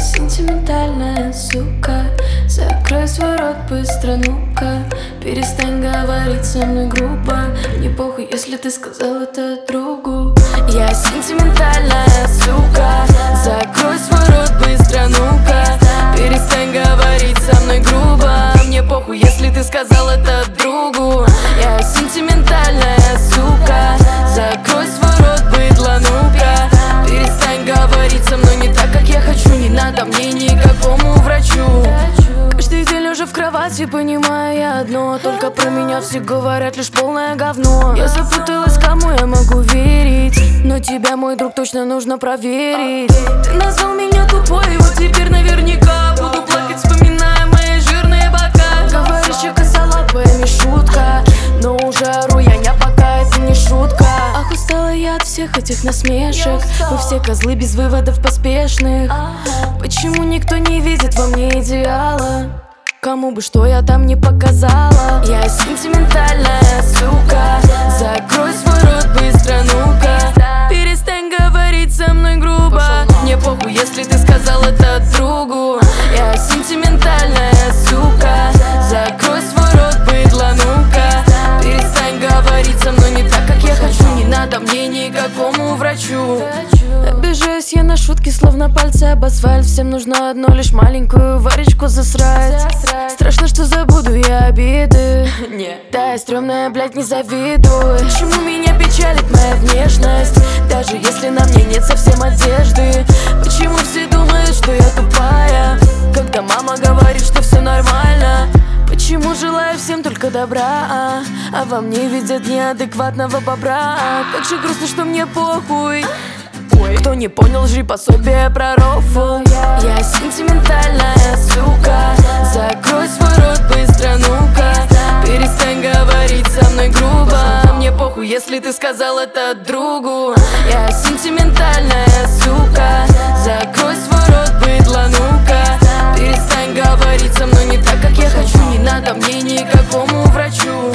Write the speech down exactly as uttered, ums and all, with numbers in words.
сентиментальная сука. Закрой свой рот быстро, ну-ка. Перестань говорить со мной грубо. Мне похуй, если ты сказал это другу. Я сентиментальная сука. Закрой свой рот быстро, ну-ка. Перестань говорить со мной грубо. Мне похуй, если ты сказал это другу. Я сентиментальная сука. Закрой свой рот, быдло, ну-ка. Перестань говорить со мной не так, как я хочу. Не надо мне никакому врачу. Каждый день лежа в кровати, понимаю я одно: только про меня все говорят лишь полное говно. Я запуталась, кому я могу верить, но тебя, мой друг, точно нужно проверить. Ты назвал меня тупой, и вот теперь наверняка буду плакать, вспоминая мои жирные бока. Говоришь, я косолапая, не шутка, но уже ору я не, пока это не шутка. Ах, устала я от всех этих насмешек. Вы все козлы без выводов поспешных. Почему никто не видит во мне идеала? Кому бы что я там не показала. Я сентиментальная сука. Закрой свой рот быстро, ну-ка. Перестань говорить со мной грубо. Мне похуй, если ты сказал это другу. Я сентиментальная сука. Закрой свой рот, быдло, ну-ка. Перестань говорить со мной не так, как я хочу. Не надо мне никакому врачу. Обижаюсь я на шутки, словно пальцы об асфальт. Всем нужно одно, лишь маленькую варечку засрать. Страшно, что забуду я обиды. Да, я стрёмная, блядь, не завидую. Почему меня печалит моя внешность, даже если на мне нет совсем одежды? Почему все думают, что я тупая, когда мама говорит, что все нормально? Почему желаю всем только добра, а, а во мне видят неадекватного бобра? Как же грустно, что мне похуй. Кто не понял, жри пособие про рофл. Я сентиментальная сука. Закрой свой рот быстро, ну-ка. Перестань говорить со мной грубо. Мне похуй, если ты сказал это другу. Я сентиментальная сука. Закрой свой рот, быдло, ну-ка. Перестань говорить со мной не так, как я хочу. Не надо мне никакому врачу.